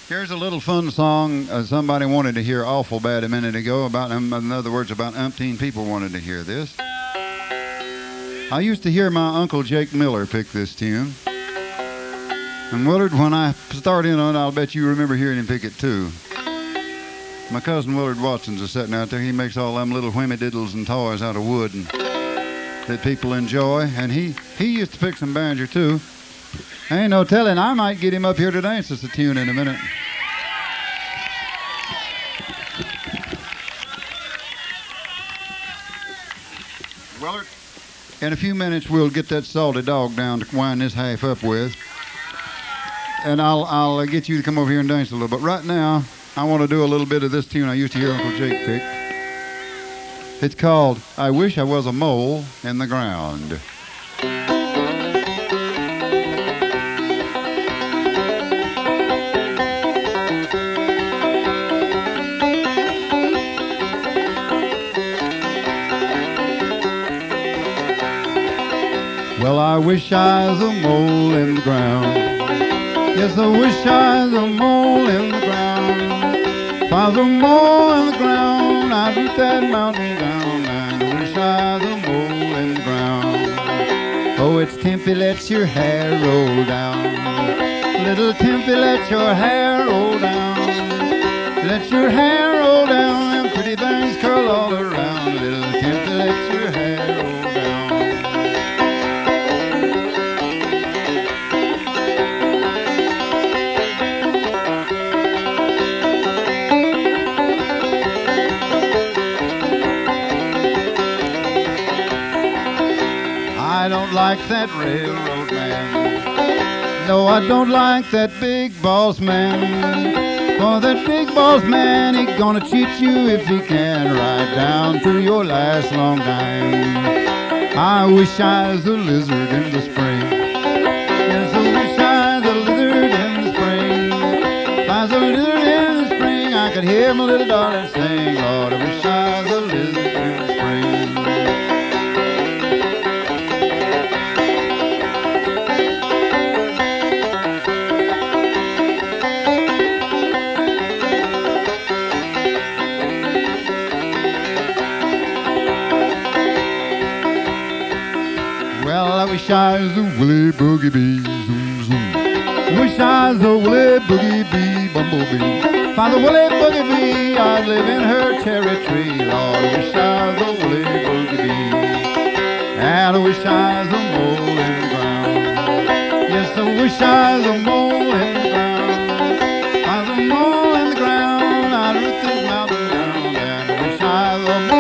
Here's a little fun song somebody wanted to hear awful bad a minute ago. About, in other words, about umpteen people wanted to hear this. I used to hear my Uncle Jake Miller pick this tune. And Willard, when I start in on it, I'll bet you remember hearing him pick it too. My cousin Willard Watson's is sitting out there. He makes all them little whimmy-diddles and toys out of wood and that people enjoy. And he used to pick some banjo too. Ain't no telling, I might get him up here to dance us a tune in a minute. Willard, in a few minutes we'll get that salty dog down to wind this half up with. And I'll get you to come over here and dance a little. But right now, I want to do a little bit of this tune I used to hear Uncle Jake pick. It's called, I Wish I Was a Mole in the Ground. Well, I wish I was a mole in the ground. Yes, I wish I was a mole in the ground. If I was a mole in the ground, I'd root that mountain down. And I wish I was a mole in the ground. Oh, it's Tempy, let your hair roll down. Little Tempy, let your hair roll down. Let your hair roll down, and pretty bangs curl all around. Little Tempy, let your hair roll down. I don't like that railroad man. No, I don't like that big boss man. For that big boss man, he gonna cheat you if he can, right down to your last long dime. I wish I was a lizard in the spring. Yes, I wish I was a lizard in the spring. If I was a lizard in the spring, I could hear my little darling sing. Lord, I wish I was a lizard in the spring. Well, I wish I was a woolly boogie bee, zoom zoom. Wish I was a woolly boogie bee, bumblebee. If I was a woolly boogie bee, I'd live in her cherry tree. Lord, I wish I was a woolly boogie bee. And I wish I was a mole in the ground. Yes, I wish I was a mole in the ground. If I was a mole in the ground, I'd root this mountain down. And I wish I was a mole.